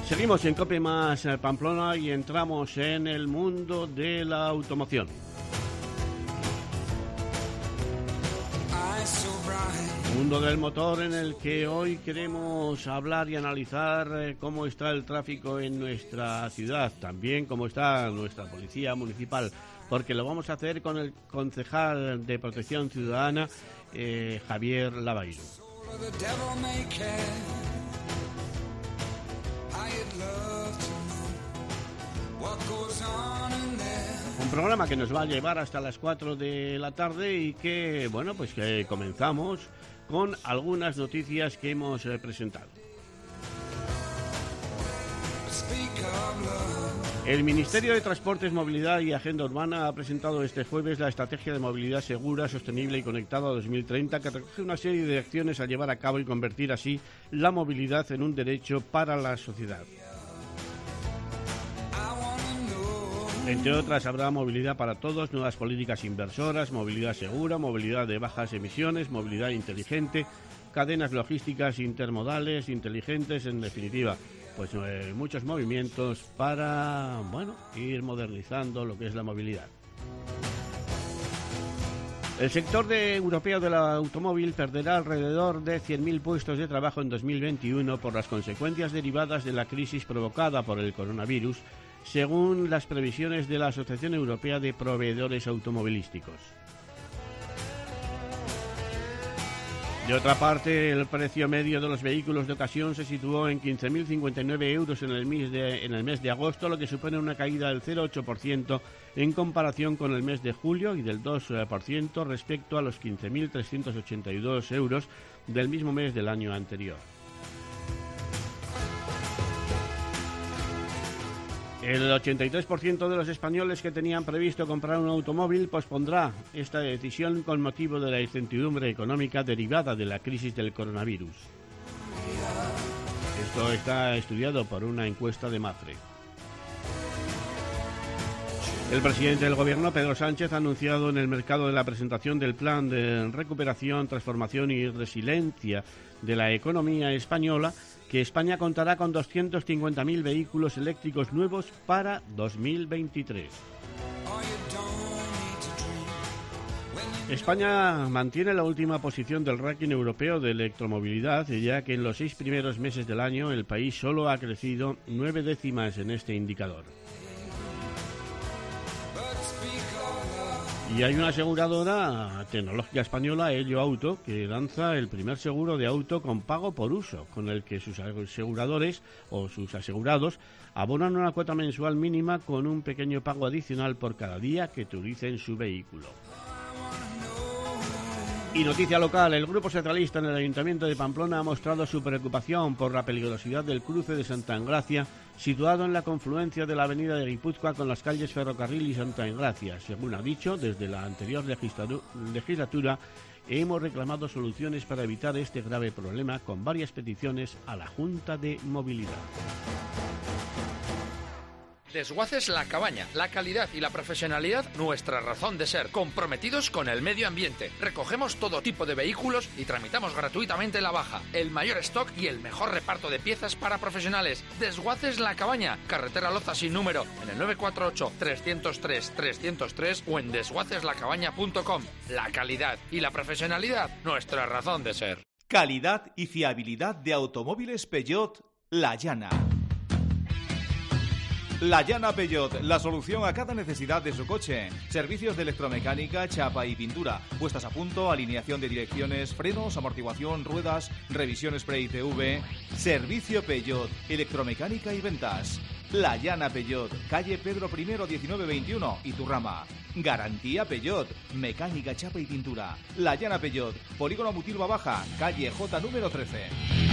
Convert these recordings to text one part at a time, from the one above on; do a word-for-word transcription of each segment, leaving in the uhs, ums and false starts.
Seguimos en COPE más Pamplona y entramos en el mundo de la automoción. Mundo del motor en el que hoy queremos hablar y analizar cómo está el tráfico en nuestra ciudad, también cómo está nuestra policía municipal, porque lo vamos a hacer con el concejal de Protección Ciudadana, eh, Javier Lavairo. Un programa que nos va a llevar hasta las cuatro de la tarde y que, bueno, pues que comenzamos con algunas noticias que hemos eh, presentado. El Ministerio de Transportes, Movilidad y Agenda Urbana ha presentado este jueves la Estrategia de Movilidad Segura, Sostenible y Conectada dos mil treinta, que recoge una serie de acciones a llevar a cabo y convertir así la movilidad en un derecho para la sociedad. Entre otras, habrá movilidad para todos, nuevas políticas inversoras, movilidad segura, movilidad de bajas emisiones, movilidad inteligente, cadenas logísticas intermodales, inteligentes, en definitiva, pues eh, muchos movimientos para, bueno, ir modernizando lo que es la movilidad. El sector de, europeo del automóvil perderá alrededor de cien mil puestos de trabajo en dos mil veintiuno por las consecuencias derivadas de la crisis provocada por el coronavirus, según las previsiones de la Asociación Europea de Proveedores Automovilísticos. De otra parte, el precio medio de los vehículos de ocasión se situó en quince mil cincuenta y nueve euros en el mes de, en el mes de agosto, lo que supone una caída del cero coma ocho por ciento en comparación con el mes de julio y del dos por ciento respecto a los quince mil trescientos ochenta y dos euros del mismo mes del año anterior. El ochenta y tres por ciento de los españoles que tenían previsto comprar un automóvil pospondrá esta decisión con motivo de la incertidumbre económica derivada de la crisis del coronavirus. Esto está estudiado por una encuesta de Mapfre. El presidente del Gobierno, Pedro Sánchez, ha anunciado en el mercado de la presentación del Plan de Recuperación, Transformación y Resiliencia de la Economía Española que España contará con doscientos cincuenta mil vehículos eléctricos nuevos para dos mil veintitrés. España mantiene la última posición del ranking europeo de electromovilidad, ya que en los seis primeros meses del año el país solo ha crecido nueve décimas en este indicador. Y hay una aseguradora tecnológica española, Ello Auto, que lanza el primer seguro de auto con pago por uso, con el que sus aseguradores o sus asegurados abonan una cuota mensual mínima con un pequeño pago adicional por cada día que utilicen su vehículo. Y noticia local, el Grupo Socialista en el Ayuntamiento de Pamplona ha mostrado su preocupación por la peligrosidad del cruce de Santa Engracia, situado en la confluencia de la avenida de Guipúzcoa con las calles Ferrocarril y Santa Engracia. Según ha dicho, desde la anterior legislatura hemos reclamado soluciones para evitar este grave problema con varias peticiones a la Junta de Movilidad. Desguaces La Cabaña, la calidad y la profesionalidad, nuestra razón de ser, comprometidos con el medio ambiente. Recogemos todo tipo de vehículos y tramitamos gratuitamente la baja, el mayor stock y el mejor reparto de piezas para profesionales. Desguaces La Cabaña, carretera Loza sin número, en el nueve cuatro ocho, tres cero tres, tres cero tres o en desguaces la cabaña punto com. La calidad y la profesionalidad, nuestra razón de ser. Calidad y fiabilidad de automóviles Peugeot La Llana. La Llana Peugeot, la solución a cada necesidad de su coche. Servicios de electromecánica, chapa y pintura, puestas a punto, alineación de direcciones, frenos, amortiguación, ruedas, revisión Spray I T V. Servicio Peugeot, electromecánica y ventas. La Llana Peugeot, calle Pedro I, diecinueve veintiuno, Iturrama. Garantía Peugeot, mecánica, chapa y pintura. La Llana Peugeot, polígono Mutilva Baja, calle J número trece.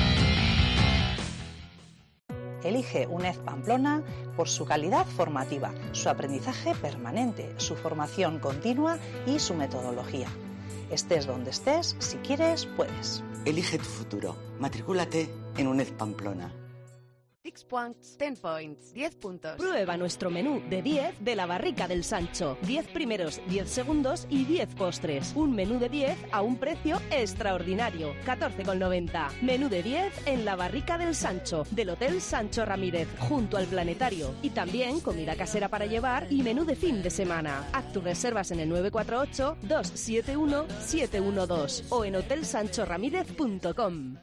Elige UNED Pamplona por su calidad formativa, su aprendizaje permanente, su formación continua y su metodología. Estés donde estés, si quieres, puedes. Elige tu futuro. Matricúlate en UNED Pamplona. Six points, ten points, diez puntos. Prueba nuestro menú de diez de la Barrica del Sancho. diez primeros, diez segundos y diez postres. Un menú de diez a un precio extraordinario. catorce con noventa. Menú de diez en la Barrica del Sancho, del Hotel Sancho Ramírez, junto al Planetario. Y también comida casera para llevar y menú de fin de semana. Haz tus reservas en el nueve cuatro ocho, dos siete uno, siete uno dos o en hotel sancho ramírez punto com.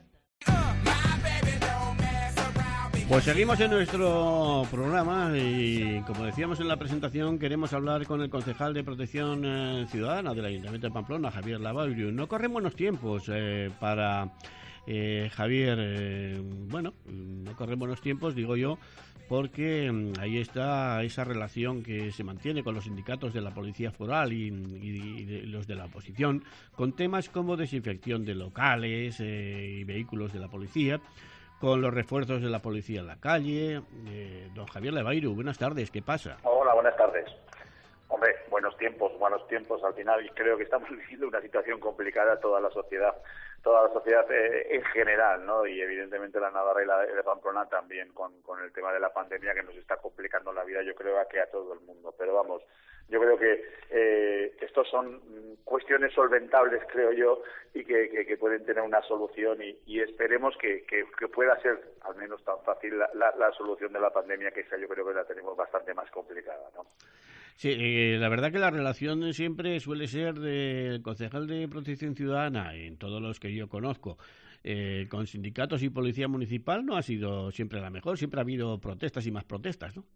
Pues seguimos en nuestro programa y, como decíamos en la presentación, queremos hablar con el concejal de Protección eh, Ciudadana del Ayuntamiento de Pamplona, Javier Lavauriu. No corren buenos tiempos eh, para eh, Javier. Eh, bueno, no corren buenos tiempos, digo yo, porque mm, ahí está esa relación que se mantiene con los sindicatos de la Policía Foral y, y, y de los de la oposición, con temas como desinfección de locales eh, y vehículos de la policía, con los refuerzos de la policía en la calle. Eh, don Javier Lavauriu, buenas tardes, ¿qué pasa? Hola, buenas tardes. Hombre, buenos tiempos, buenos tiempos. Al final creo que estamos viviendo una situación complicada toda la sociedad, toda la sociedad eh, en general, ¿no? Y evidentemente la Navarra y la de Pamplona también con, con el tema de la pandemia que nos está complicando la vida, yo creo que a todo el mundo. Pero vamos, yo creo que eh, estos son cuestiones solventables, creo yo, y que, que, que pueden tener una solución y, y esperemos que, que, que pueda ser al menos tan fácil la, la, la solución de la pandemia, que esa yo creo que la tenemos bastante más complicada, ¿no? Sí, eh, la verdad que la relación siempre suele ser del concejal de Protección Ciudadana, en todos los que yo conozco, eh, con sindicatos y policía municipal no ha sido siempre la mejor, siempre ha habido protestas y más protestas, ¿no?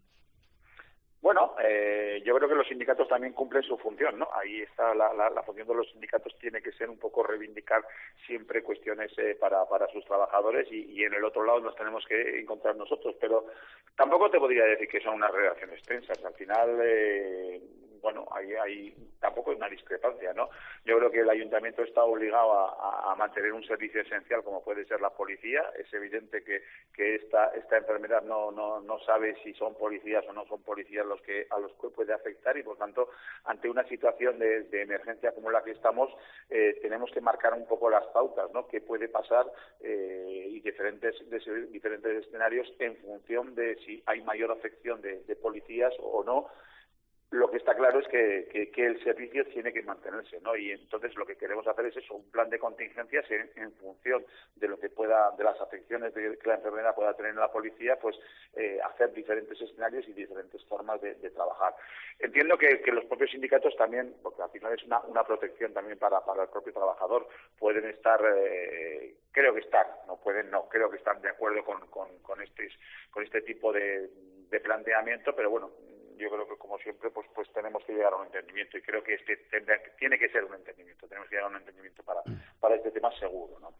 Bueno, eh, yo creo que los sindicatos también cumplen su función, ¿no? Ahí está la, la, la función de los sindicatos, tiene que ser un poco reivindicar siempre cuestiones eh, para, para sus trabajadores y, y en el otro lado nos tenemos que encontrar nosotros, pero tampoco te podría decir que son unas relaciones tensas. Al final, eh, bueno, hay, hay tampoco hay una discrepancia, ¿no? Yo creo que el ayuntamiento está obligado a, a mantener un servicio esencial como puede ser la policía. Es evidente que, que esta, esta enfermedad no, no, no sabe si son policías o no son policías los que a los que puede afectar y, por tanto, ante una situación de, de emergencia como la que estamos, eh, tenemos que marcar un poco las pautas, ¿no? Qué puede pasar eh, y diferentes, de, diferentes escenarios en función de si hay mayor afección de, de policías o no. Lo que está claro es que, que, que el servicio tiene que mantenerse, ¿no? Y entonces lo que queremos hacer es eso, un plan de contingencias en, en función de lo que pueda, de las afecciones de, que la enfermedad pueda tener en la policía, pues eh, hacer diferentes escenarios y diferentes formas de, de trabajar. Entiendo que, que los propios sindicatos también, porque al final es una, una protección también para, para el propio trabajador, pueden estar, eh, creo que están, no pueden, no, creo que están de acuerdo con, con, con, este, con este tipo de, de planteamiento, pero bueno, yo creo que como siempre pues pues tenemos que llegar a un entendimiento y creo que este tendrá, tiene que ser un entendimiento, tenemos que llegar a un entendimiento para, para este tema seguro, ¿no?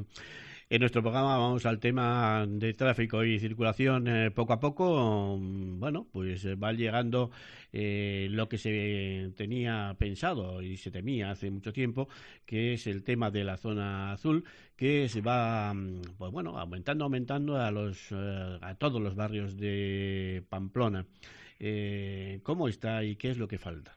En nuestro programa vamos al tema de tráfico y circulación. Eh, poco a poco, bueno, pues va llegando eh, lo que se tenía pensado y se temía hace mucho tiempo, que es el tema de la zona azul, que se va, pues bueno, aumentando, aumentando a los eh, a todos los barrios de Pamplona. Eh, ¿Cómo está y qué es lo que falta?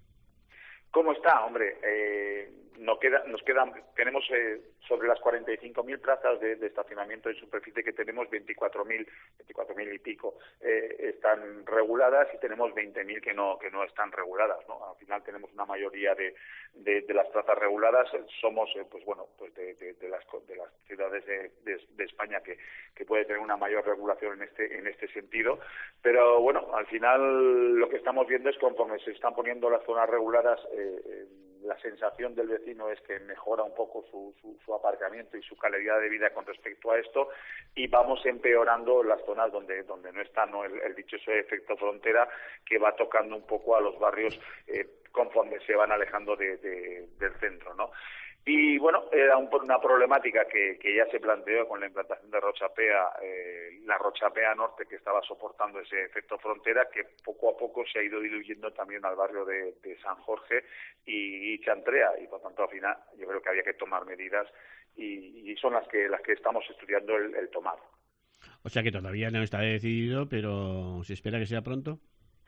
¿Cómo está? Hombre, eh, nos queda, nos quedan, tenemos eh, sobre las cuarenta y cinco mil plazas de, de estacionamiento en superficie que tenemos, veinticuatro mil y pico eh, están reguladas y tenemos veinte mil que no que no están reguladas, ¿no? Al final tenemos una mayoría de, de, de las plazas reguladas, somos eh, pues bueno pues de, de, de las de las ciudades de, de, de España que, que puede tener una mayor regulación en este en este sentido, pero bueno, al final lo que estamos viendo es que conforme se están poniendo las zonas reguladas, eh, eh, la sensación del vecino es que mejora un poco su, su, su aparcamiento y su calidad de vida con respecto a esto, y vamos empeorando las zonas donde donde no está, ¿no? el, el dichoso efecto frontera, que va tocando un poco a los barrios eh, conforme se van alejando de, de, del centro, ¿no? Y bueno, era un, una problemática que, que ya se planteó con la implantación de Rochapea, eh, la Rochapea Norte, que estaba soportando ese efecto frontera, que poco a poco se ha ido diluyendo también al barrio de, de San Jorge y, y Chantrea, y por tanto al final yo creo que había que tomar medidas y, y son las que las que estamos estudiando el, el tomar. O sea que todavía no está decidido, pero ¿se espera que sea pronto?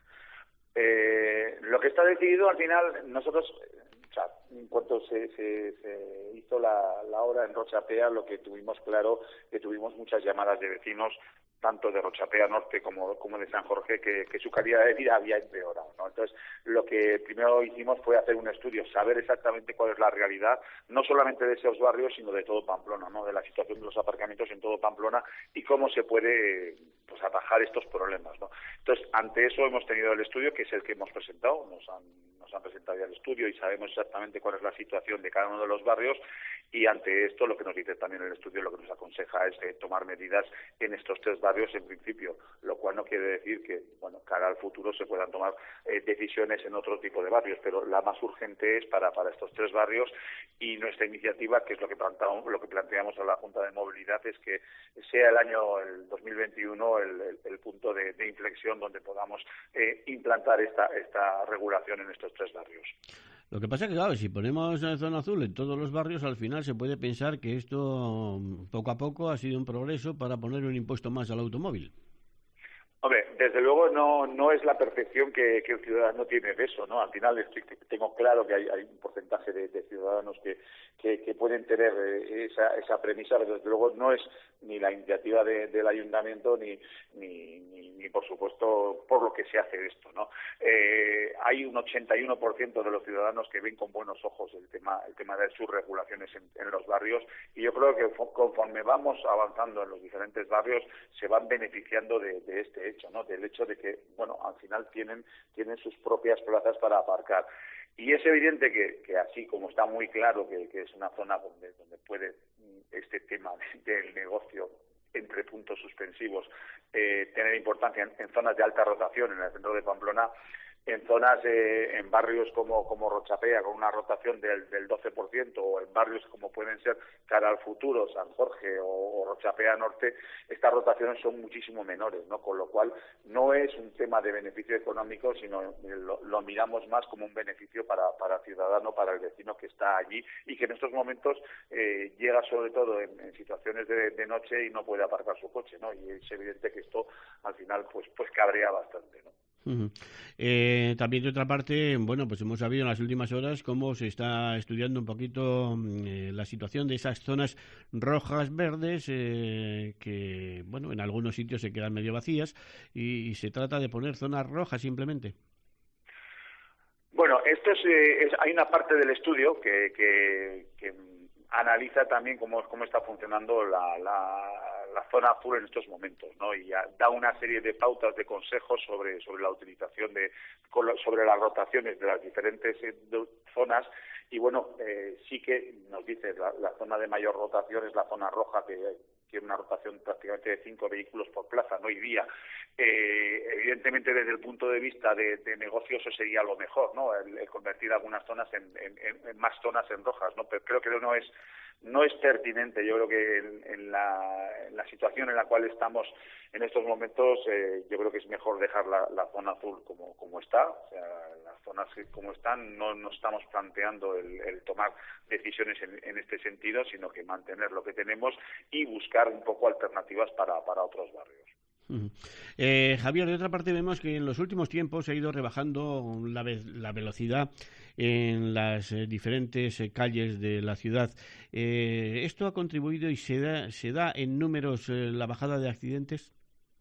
Eh, lo que está decidido al final, nosotros... O sea, en cuanto se, se, se hizo la, la obra en Rochapea, lo que tuvimos claro, que tuvimos muchas llamadas de vecinos tanto de Rochapea Norte como, como de San Jorge, que, que su calidad de vida había empeorado, ¿no? Entonces, lo que primero hicimos fue hacer un estudio, saber exactamente cuál es la realidad, no solamente de esos barrios, sino de todo Pamplona, ¿no? De la situación de los aparcamientos en todo Pamplona y cómo se puede, pues, atajar estos problemas, ¿no? Entonces, ante eso hemos tenido el estudio, que es el que hemos presentado, nos han, nos han presentado ya el estudio y sabemos exactamente cuál es la situación de cada uno de los barrios, y ante esto lo que nos dice también el estudio, lo que nos aconseja es eh, tomar medidas en estos tres barrios en principio, lo cual no quiere decir que, bueno, cara al futuro se puedan tomar eh, decisiones en otro tipo de barrios, pero la más urgente es para, para estos tres barrios, y nuestra iniciativa, que es lo que planteamos, lo que planteamos a la Junta de Movilidad, es que sea el año el dos mil veintiuno el, el, el punto de, de inflexión donde podamos eh, implantar esta, esta regulación en estos tres barrios. Lo que pasa es que, claro, si ponemos zona azul en todos los barrios, al final se puede pensar que esto, poco a poco, ha sido un progreso para poner un impuesto más al automóvil. Hombre, desde luego no no es la percepción que, que el ciudadano tiene de eso, ¿no? Al final estoy, tengo claro que hay, hay un porcentaje de, de ciudadanos que, que, que pueden tener eh, esa, esa premisa, pero desde luego no es ni la iniciativa de, del ayuntamiento ni, ni, ni, ni, por supuesto, por lo que se hace esto, ¿no? Eh, hay un ochenta y uno por ciento de los ciudadanos que ven con buenos ojos el tema el tema de sus regulaciones en, en los barrios, y yo creo que conforme vamos avanzando en los diferentes barrios se van beneficiando de, de este hecho, ¿no? Del hecho de que, bueno, al final tienen tienen sus propias plazas para aparcar. Y es evidente que, que así como está muy claro que, que es una zona donde, donde puede este tema del negocio, entre puntos suspensivos, eh, tener importancia en, en zonas de alta rotación en el centro de Pamplona, en zonas, eh, en barrios como, como Rochapea, con una rotación del, del doce por ciento, o en barrios como pueden ser cara al futuro, San Jorge o, o Rochapea Norte, estas rotaciones son muchísimo menores, ¿no? Con lo cual no es un tema de beneficio económico, sino lo, lo miramos más como un beneficio para, para el ciudadano, para el vecino que está allí y que en estos momentos eh, llega sobre todo en, en situaciones de, de noche y no puede aparcar su coche, ¿no? Y es evidente que esto al final pues, pues cabrea bastante, ¿no? Uh-huh. Eh, también de otra parte, bueno, pues hemos sabido en las últimas horas cómo se está estudiando un poquito eh, la situación de esas zonas rojas, verdes, eh, que, bueno, en algunos sitios se quedan medio vacías y, y se trata de poner zonas rojas simplemente. Bueno, esto es, eh, es hay una parte del estudio que, que, que analiza también cómo, cómo está funcionando la, la, la zona azul en estos momentos, ¿no? Y da una serie de pautas, de consejos sobre, sobre la utilización de, sobre las rotaciones de las diferentes zonas. Y bueno, eh, sí que nos dice la, la zona de mayor rotación es la zona roja, que tiene una rotación prácticamente de cinco vehículos por plaza, no hoy día. Eh, evidentemente, desde el punto de vista de, de negocio, eso sería lo mejor, ¿no? El, el convertir algunas zonas en, en, en más zonas en rojas, ¿no? Pero creo que no es no es pertinente. Yo creo que en, en, la, en la situación en la cual estamos en estos momentos, eh, yo creo que es mejor dejar la, la zona azul como, como está. O sea, las zonas como están, no, no estamos planteando el, el tomar decisiones en, en este sentido, sino que mantener lo que tenemos y buscar un poco alternativas para, para otros barrios. Uh-huh. Eh, Javier, de otra parte vemos que en los últimos tiempos se ha ido rebajando la, ve- la velocidad en las eh, diferentes eh, calles de la ciudad. Eh, ¿Esto ha contribuido y se da, se da en números eh, la bajada de accidentes?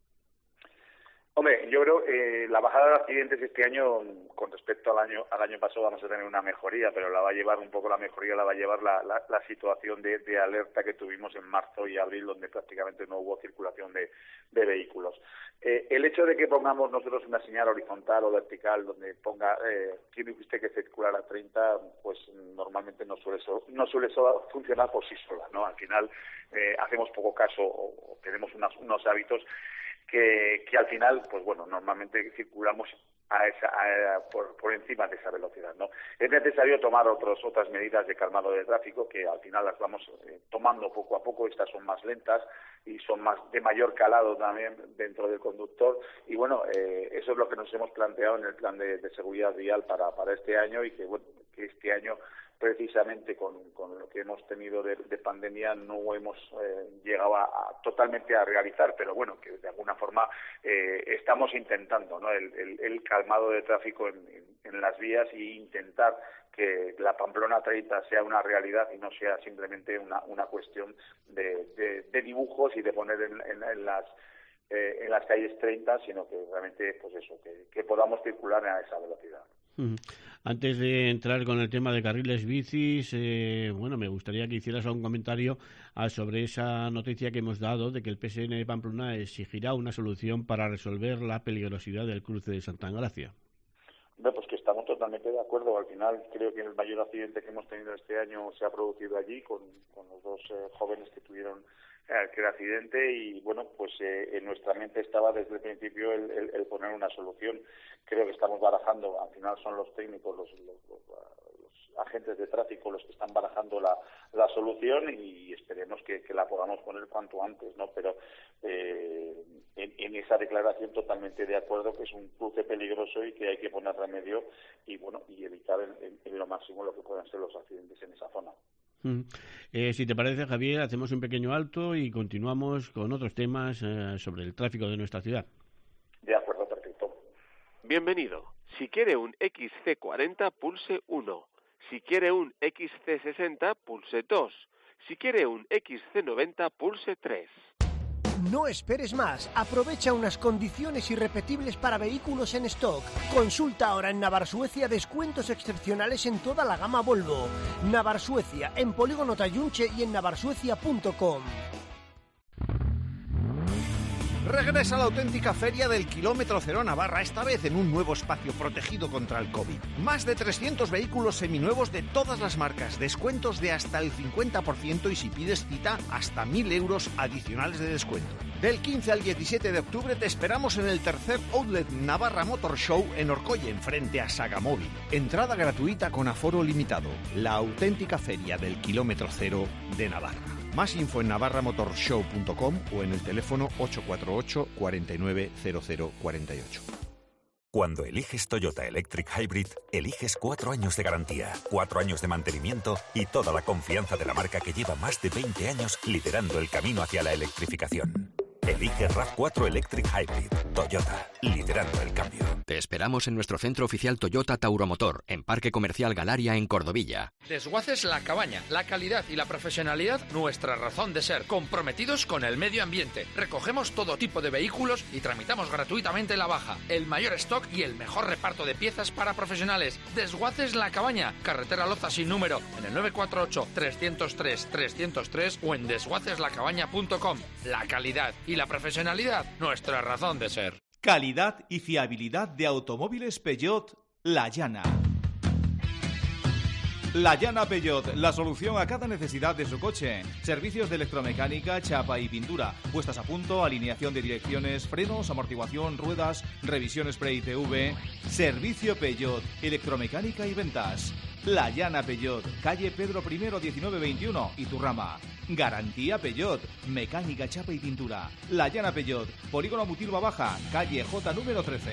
Hombre, yo creo que eh, la bajada de accidentes este año, con respecto al año al año pasado, vamos a tener una mejoría, pero la va a llevar un poco la mejoría, la va a llevar la, la, la situación de, de alerta que tuvimos en marzo y abril, donde prácticamente no hubo circulación de, de vehículos. Eh, el hecho de que pongamos nosotros una señal horizontal o vertical donde ponga eh, tiene usted que circular a treinta, pues normalmente no suele so, no suele so funcionar por sí sola, ¿no? Al final eh, hacemos poco caso o, o tenemos unas, unos hábitos Que, que al final, pues bueno, normalmente circulamos a esa, a, por, por encima de esa velocidad, ¿no? Es necesario tomar otros, otras medidas de calmado de tráfico que al final las vamos eh, tomando poco a poco. Estas son más lentas y son más de mayor calado también dentro del conductor. Y bueno, eh, eso es lo que nos hemos planteado en el plan de, de seguridad vial para, para este año, y que, bueno, que este año precisamente con, con lo que hemos tenido de, de pandemia no hemos eh, llegado a, a, totalmente a realizar, pero bueno, que de alguna forma eh, estamos intentando, ¿no? el, el, el calmado de tráfico en, en, en las vías, y intentar que la Pamplona treinta sea una realidad y no sea simplemente una, una cuestión de, de, de dibujos y de poner en, en, en las eh, en las calles treinta, sino que realmente, pues eso, que, que podamos circular a esa velocidad. Uh-huh. Antes de entrar con el tema de carriles bicis, eh, bueno, me gustaría que hicieras un comentario ah, sobre esa noticia que hemos dado de que el P S N de Pamplona exigirá una solución para resolver la peligrosidad del cruce de Santa Engracia. Bueno, pues que estamos totalmente de acuerdo. Al final creo que el mayor accidente que hemos tenido este año se ha producido allí con, con los dos eh, jóvenes que tuvieron aquel accidente y bueno, pues eh, en nuestra mente estaba desde el principio el, el, el poner una solución. Creo que estamos barajando, al final son los técnicos, los, los, los, los agentes de tráfico los que están barajando la, la solución y esperemos que, que la podamos poner cuanto antes, ¿no? Pero eh, en, en esa declaración totalmente de acuerdo que es un cruce peligroso y que hay que poner remedio y bueno y evitar en, en, en lo máximo lo que puedan ser los accidentes en esa zona. Mm. Eh, si te parece, Javier, hacemos un pequeño alto y continuamos con otros temas eh, sobre el tráfico de nuestra ciudad. De acuerdo, perfecto. Bienvenido. Si quiere un X C cuarenta, pulse uno. Si quiere un X C sesenta, pulse dos. Si quiere un X C noventa, pulse tres. No esperes más. Aprovecha unas condiciones irrepetibles para vehículos en stock. Consulta ahora en Navarsuecia descuentos excepcionales en toda la gama Volvo. Navarsuecia, en Polígono Tayunche y en navarsuecia punto com. Regresa la auténtica feria del kilómetro cero Navarra, esta vez en un nuevo espacio protegido contra el COVID. Más de trescientos vehículos seminuevos de todas las marcas, descuentos de hasta el cincuenta por ciento y si pides cita, hasta mil euros adicionales de descuento. Del quince al diecisiete de octubre te esperamos en el tercer Outlet Navarra Motor Show en Orcoyen, frente a Sagamóvil. Entrada gratuita con aforo limitado. La auténtica feria del kilómetro cero de Navarra. Más info en navarra motor show punto com o en el teléfono ocho cuatro ocho, cuatro nueve cero cero cuatro ocho. Cuando eliges Toyota Electric Hybrid, eliges cuatro años de garantía, cuatro años de mantenimiento y toda la confianza de la marca que lleva más de veinte años liderando el camino hacia la electrificación. Elige RAV cuatro Electric Hybrid. Toyota, liderando el cambio. Te esperamos en nuestro centro oficial Toyota Tauromotor, en Parque Comercial Galaria, en Cordovilla. Desguaces La Cabaña. La calidad y la profesionalidad, nuestra razón de ser. Comprometidos con el medio ambiente. Recogemos todo tipo de vehículos y tramitamos gratuitamente la baja. El mayor stock y el mejor reparto de piezas para profesionales. Desguaces La Cabaña. Carretera Loza sin número, en el nueve cuatro ocho, tres cero tres, tres cero tres o en desguaces la cabaña punto com. La calidad y la profesionalidad, nuestra razón de ser. Calidad y fiabilidad de automóviles Peugeot La Llana. La Llana Peugeot, la solución a cada necesidad de su coche. Servicios de electromecánica, chapa y pintura. Puestas a punto, alineación de direcciones, frenos, amortiguación, ruedas, revisiones pre-I T V. Servicio Peugeot, electromecánica y ventas. La Llana Peugeot, calle Pedro I, diecinueve veintiuno, Iturrama. Garantía Peugeot, mecánica, chapa y pintura. La Llana Peugeot, Polígono Mutilva Baja, calle J número trece.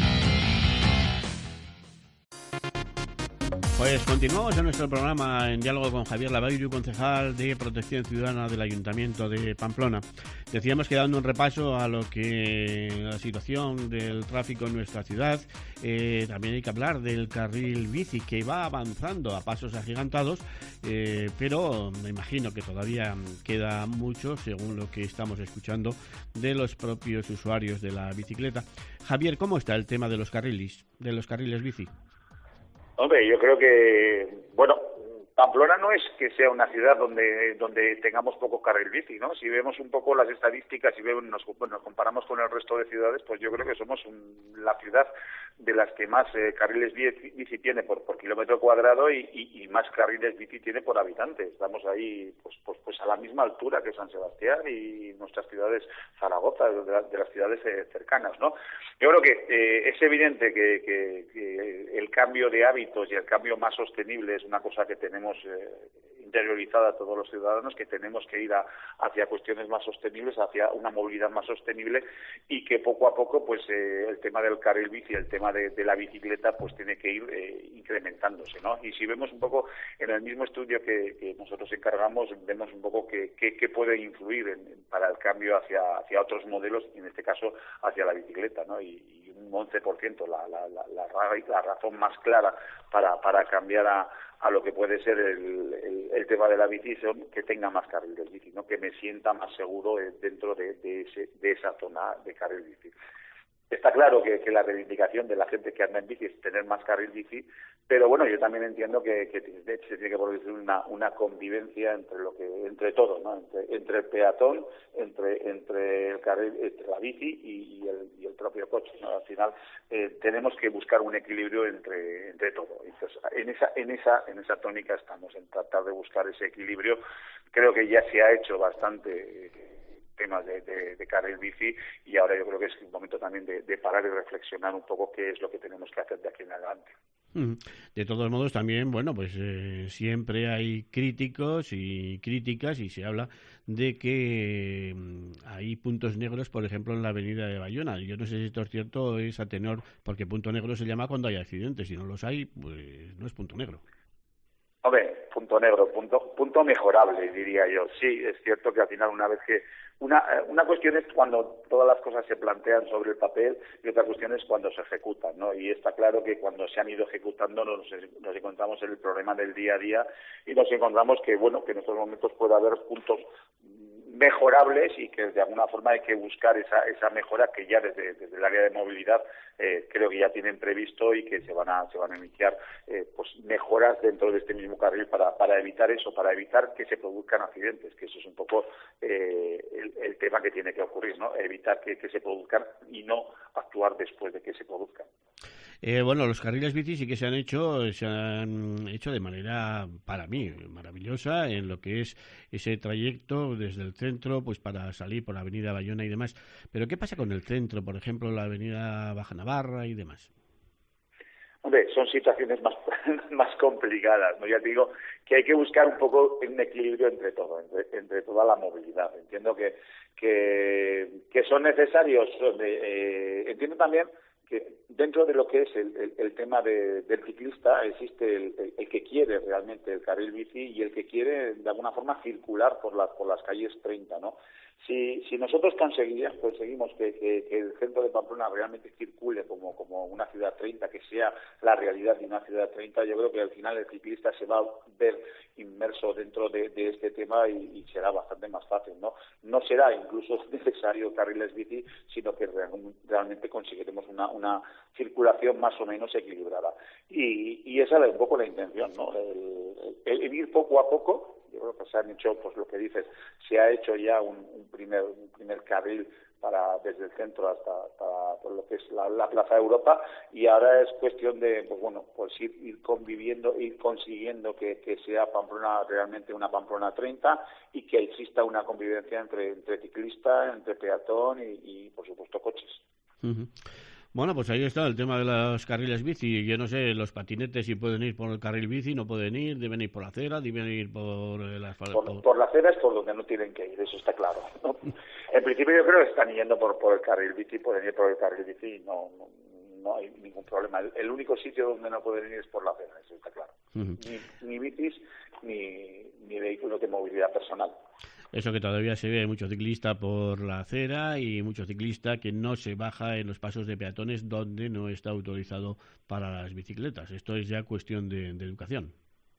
Pues continuamos en nuestro programa en diálogo con Javier Laveiru, concejal de Protección Ciudadana del Ayuntamiento de Pamplona. Decíamos que dando un repaso a lo que la situación del tráfico en nuestra ciudad, eh, también hay que hablar del carril bici que va avanzando a pasos agigantados, eh, pero me imagino que todavía queda mucho, según lo que estamos escuchando de los propios usuarios de la bicicleta. Javier, ¿cómo está el tema de los carriles, de los carriles bici? Hombre, yo creo que, bueno, Pamplona no es que sea una ciudad donde donde tengamos poco carril bici, ¿no? Si vemos un poco las estadísticas y vemos, nos, bueno, nos comparamos con el resto de ciudades, pues yo creo que somos un, la ciudad de las que más eh, carriles bici, bici tiene por, por kilómetro cuadrado y, y, y más carriles bici tiene por habitante. Estamos ahí pues, pues, pues a la misma altura que San Sebastián y nuestras ciudades, Zaragoza, de, la, de las ciudades eh, cercanas, ¿no? Yo creo que eh, es evidente que, que, que el cambio de hábitos y el cambio más sostenible es una cosa que tenemos eh, interiorizada a todos los ciudadanos, que tenemos que ir a, hacia cuestiones más sostenibles, hacia una movilidad más sostenible y que poco a poco pues eh, el tema del carril bici, el tema de, de la bicicleta pues tiene que ir eh, incrementándose, ¿no? Y si vemos un poco en el mismo estudio que, que nosotros encargamos, vemos un poco que, que, que puede influir en, en, para el cambio hacia, hacia otros modelos y en este caso hacia la bicicleta, ¿no? Y, y un once por ciento, la, la, la, la, la razón más clara para, para cambiar a, a lo que puede ser el, el, el tema de la bici, son que tenga más carriles bici, ¿no? Que me sienta más seguro dentro de, de, ese, de esa zona de carril bici. Está claro que, que la reivindicación de la gente que anda en bici es tener más carril bici, pero bueno, yo también entiendo que, que se tiene que producir una, una convivencia entre lo que entre todo, ¿no? Entre, entre el peatón, entre entre el carril, entre la bici y, y, el, y el propio coche, ¿no? Al final eh, tenemos que buscar un equilibrio entre entre todo. Entonces, en esa en esa en esa tónica estamos, en tratar de buscar ese equilibrio. Creo que ya se ha hecho bastante eh, temas de, de, de carril bici, y ahora yo creo que es un momento también de, de parar y reflexionar un poco qué es lo que tenemos que hacer de aquí en adelante. De todos modos, también, bueno, pues eh, siempre hay críticos y críticas, y se habla de que eh, hay puntos negros, por ejemplo, en la avenida de Bayona. Yo no sé si esto es cierto o es a tenor, porque punto negro se llama cuando hay accidentes. Si no los hay, pues no es punto negro. Hombre, punto negro, punto punto mejorable, diría yo. Sí, es cierto que al final, una vez que una una cuestión es cuando todas las cosas se plantean sobre el papel, y otra cuestión es cuando se ejecutan, ¿no? Y está claro que cuando se han ido ejecutando nos, nos encontramos en el problema del día a día, y nos encontramos que, bueno, que en estos momentos puede haber puntos mejorables, y que de alguna forma hay que buscar esa esa mejora que ya desde, desde el área de movilidad eh, creo que ya tienen previsto, y que se van a se van a iniciar eh, pues mejoras dentro de este mismo carril para para evitar eso, para evitar que se produzcan accidentes, que eso es un poco eh, el, el tema que tiene que ocurrir, ¿no? Evitar que, que se produzcan y no actuar después de que se produzcan. Eh, bueno, los carriles bici sí que se han hecho, se han hecho de manera, para mí, maravillosa, en lo que es ese trayecto desde el centro, pues para salir por la avenida Bayona y demás. Pero ¿qué pasa con el centro, por ejemplo, la avenida Baja Navarra y demás? Hombre, son situaciones más más complicadas, ¿no? Ya te digo que hay que buscar un poco un equilibrio entre todo, entre, entre toda la movilidad. Entiendo que que, que son necesarios, eh, entiendo también que dentro de lo que es el, el, el tema de, del ciclista existe el, el, el que quiere realmente el carril bici y el que quiere de alguna forma circular por las por las calles treinta, ¿no? Si si nosotros conseguimos conseguimos que, que, que el centro de Pamplona realmente circule como como una ciudad treinta, que sea la realidad de una ciudad treinta, yo creo que al final el ciclista se va a ver inmerso dentro de, de este tema, y, y será bastante más fácil, ¿no? No será incluso necesario carriles bici, sino que real, realmente conseguiremos una una circulación más o menos equilibrada, y, y esa es un poco la intención, ¿no? El, el, el ir poco a poco. Yo creo que se han hecho, pues lo que dices, se ha hecho ya un, un primer un primer carril para desde el centro hasta, hasta por lo que es la, la Plaza de Europa, y ahora es cuestión de, pues bueno, pues ir, ir conviviendo, ir consiguiendo que, que sea Pamplona realmente una Pamplona treinta, y que exista una convivencia entre entre ciclista, entre peatón y, y por supuesto coches. Uh-huh. Bueno, pues ahí está el tema de los carriles bici. Yo no sé, los patinetes si pueden ir por el carril bici, no pueden ir, deben ir por la acera, deben ir por el asfalto. Por, por la acera es por donde no tienen que ir, eso está claro, ¿no? En principio yo creo que están yendo por, por el carril bici, pueden ir por el carril bici y no, no, no hay ningún problema. El, el único sitio donde no pueden ir es por la acera, eso está claro. Uh-huh. Ni, ni bicis ni, ni vehículos de movilidad personal. Eso que todavía se ve, mucho ciclista por la acera y mucho ciclista que no se baja en los pasos de peatones donde no está autorizado para las bicicletas. Esto es ya cuestión de, de educación.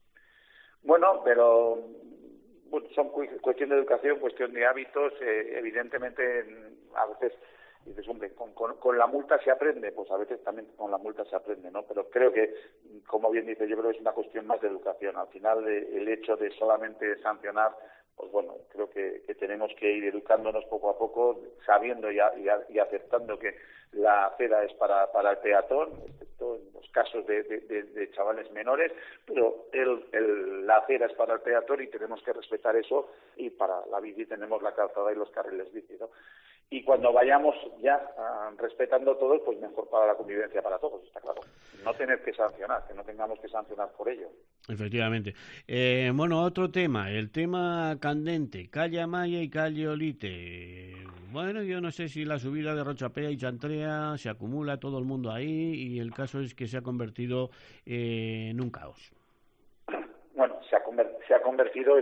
Bueno, pero bueno, son cu- cuestión de educación, cuestión de hábitos. Eh, evidentemente, a veces dices, hombre, con, con, con la multa se aprende, pues a veces también con la multa se aprende, ¿no? Pero creo que, como bien dice, yo creo que es una cuestión más de educación. Al final, de, el hecho de solamente sancionar, pues bueno, creo que, que tenemos que ir educándonos poco a poco, sabiendo y, a, y, a, y aceptando que la acera es para, para el peatón, excepto en los casos de, de, de, de chavales menores, pero el, el, la acera es para el peatón y tenemos que respetar eso, y para la bici tenemos la calzada y los carriles bici, ¿no? Y cuando vayamos ya uh, respetando todo, pues mejor para la convivencia para todos, está claro. No tener que sancionar, que no tengamos que sancionar por ello. Efectivamente. Eh, bueno, otro tema, el tema candente, calle Amaya y calle Olite. Bueno, yo no sé si la subida de Rochapea y Chantrea se acumula todo el mundo ahí, y el caso es que se ha convertido eh, en un caos. Bueno, se ha, conver- se ha convertido en,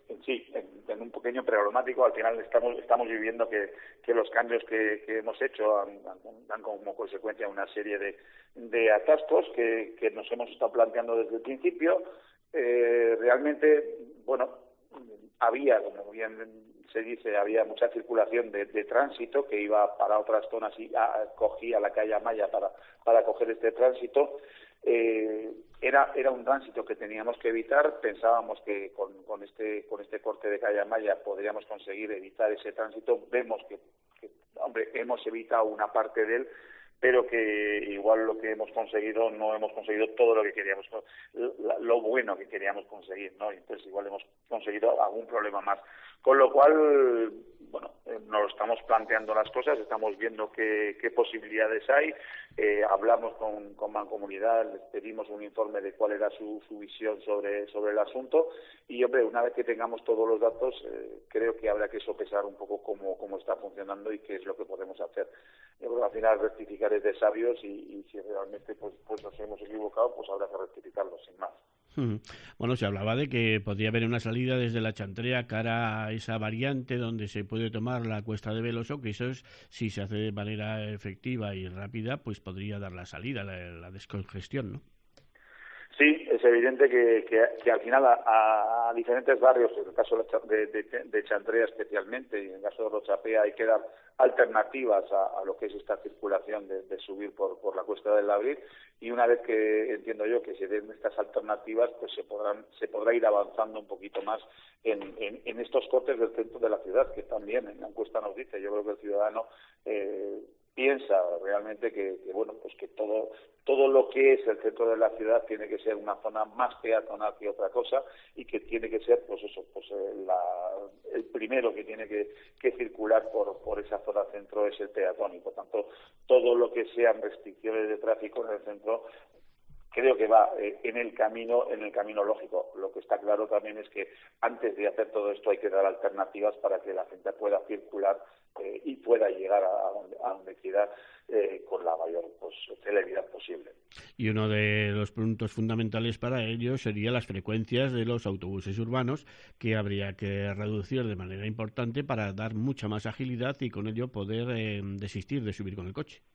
en sí, en, en un pequeño problemático. Al final estamos estamos viviendo que, que los cambios que, que hemos hecho han, han, dan como consecuencia una serie de, de atascos que, que nos hemos estado planteando desde el principio. Eh, realmente, bueno, había, como bien se dice, había mucha circulación de, de tránsito que iba para otras zonas y a, cogía la calle Amaya para, para coger este tránsito. Eh, era era un tránsito que teníamos que evitar. Pensábamos que con, con este con este corte de calle Amaya podríamos conseguir evitar ese tránsito. Vemos que, que hombre, hemos evitado una parte de él, pero que igual lo que hemos conseguido no hemos conseguido todo lo que queríamos, lo bueno que queríamos conseguir, ¿no? Entonces igual hemos conseguido algún problema más. Con lo cual, bueno, eh, nos estamos planteando las cosas, estamos viendo qué, qué posibilidades hay, eh, hablamos con, con Mancomunidad, les pedimos un informe de cuál era su, su visión sobre, sobre el asunto y, hombre, una vez que tengamos todos los datos, eh, creo que habrá que sopesar un poco cómo, cómo está funcionando y qué es lo que podemos hacer. Yo creo que al final rectificar es de sabios y, y si realmente pues, pues nos hemos equivocado, pues habrá que rectificarlo, sin más. Bueno, se hablaba de que podría haber una salida desde la Chantrea cara a esa variante donde se puede tomar la Cuesta de Veloso, que eso es, si se hace de manera efectiva y rápida, pues podría dar la salida, la, la descongestión, ¿no? Sí, es evidente que, que, que al final a, a diferentes barrios, en el caso de, de, de Chantrea especialmente y en el caso de Rochapea, hay que dar alternativas a, a lo que es esta circulación de, de subir por, por la Cuesta del Labril, y una vez que entiendo yo que se den estas alternativas, pues se podrán se podrá ir avanzando un poquito más en, en, en estos cortes del centro de la ciudad, que también en la encuesta nos dice. Yo creo que el ciudadano eh, piensa realmente que, que bueno, pues que todo todo lo que es el centro de la ciudad tiene que ser una zona más peatonal que otra cosa, y que tiene que ser, pues eso, pues el, la, el primero que tiene que, que circular por por esa zona centro es el peatón, y por tanto todo lo que sean restricciones de tráfico en el centro creo que va eh, en el camino en el camino lógico. Lo que está claro también es que antes de hacer todo esto hay que dar alternativas para que la gente pueda circular eh, y pueda llegar a, a, donde, a donde quiera eh, con la mayor pues, celeridad posible. Y uno de los puntos fundamentales para ello sería las frecuencias de los autobuses urbanos, que habría que reducir de manera importante para dar mucha más agilidad y con ello poder eh, desistir de subir con el coche.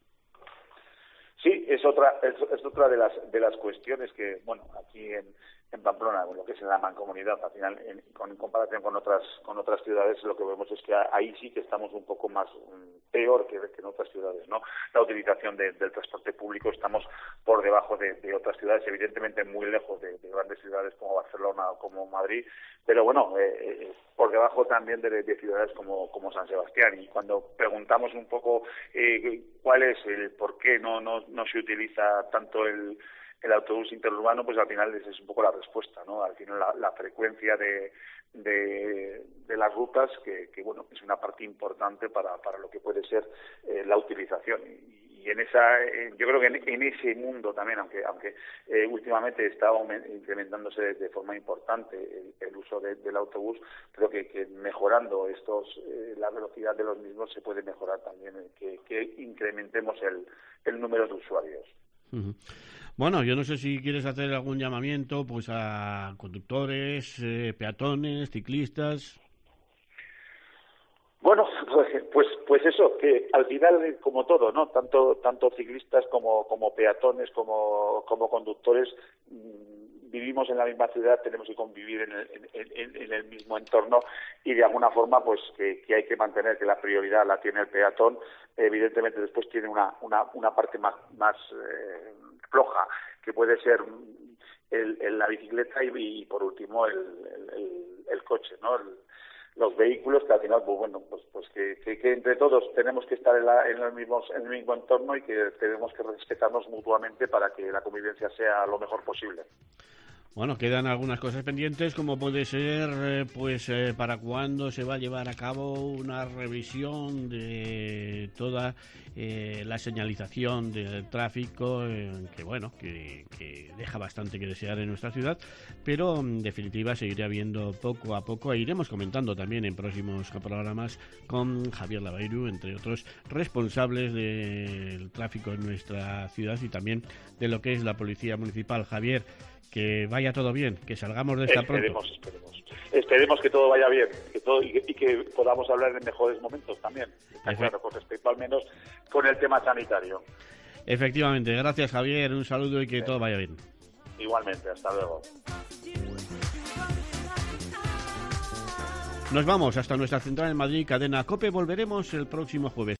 Sí, es otra es, es otra de las de las cuestiones que, bueno, aquí en, en Pamplona, lo que es en la Mancomunidad, al final, en, con, en comparación con otras con otras ciudades, lo que vemos es que ahí sí que estamos un poco más um, peor que, que en otras ciudades, ¿no? La utilización de, del transporte público, estamos por debajo de, de otras ciudades, evidentemente muy lejos de, de grandes ciudades como Barcelona o como Madrid, pero bueno, eh, eh, por debajo también de, de ciudades como, como San Sebastián. Y cuando preguntamos un poco eh, cuál es el por qué no, no, no se utiliza tanto el, el autobús interurbano, pues al final esa es un poco la respuesta, ¿no? Al final la, la frecuencia de, de, de las rutas, que, que bueno, es una parte importante para, para lo que puede ser eh, la utilización. Y, y en esa, eh, yo creo que en, en ese mundo también, aunque aunque eh, últimamente está incrementándose de, de forma importante el, el uso de, del autobús, creo que, que mejorando estos eh, la velocidad de los mismos se puede mejorar también, eh, que, que incrementemos el, el número de usuarios. Uh-huh. Bueno, yo no sé si quieres hacer algún llamamiento pues a conductores, eh, peatones, ciclistas. Bueno, pues, pues pues eso, que al final, como todo, ¿no? Tanto tanto ciclistas como como peatones, como como conductores, mmm, vivimos en la misma ciudad, tenemos que convivir en el, en, en, en el mismo entorno, y de alguna forma pues que, que hay que mantener que la prioridad la tiene el peatón. Evidentemente después tiene una una una parte más más eh, floja, que puede ser el, el, la bicicleta y, y por último el, el, el, el coche, ¿no? El, los vehículos, que al final, pues bueno, pues pues que, que, que entre todos tenemos que estar en, la, en, el mismo, en el mismo entorno, y que tenemos que respetarnos mutuamente para que la convivencia sea lo mejor posible. Bueno, quedan algunas cosas pendientes, como puede ser, eh, pues, eh, para cuándo se va a llevar a cabo una revisión de toda eh, la señalización del tráfico, eh, que bueno, que, que deja bastante que desear en nuestra ciudad, pero en definitiva seguirá viendo poco a poco, e iremos comentando también en próximos programas con Javier Laveiru, entre otros responsables del tráfico en nuestra ciudad y también de lo que es la Policía Municipal. Javier, que vaya todo bien, que salgamos de esta esperemos, pronto. Esperemos, esperemos que todo vaya bien, que todo y que, y que podamos hablar en mejores momentos también. Está claro, con respecto al menos con el tema sanitario. Efectivamente, gracias Javier, un saludo y que sí. todo vaya bien. Igualmente, hasta luego. Nos vamos hasta nuestra central en Madrid, cadena COPE. Volveremos el próximo jueves.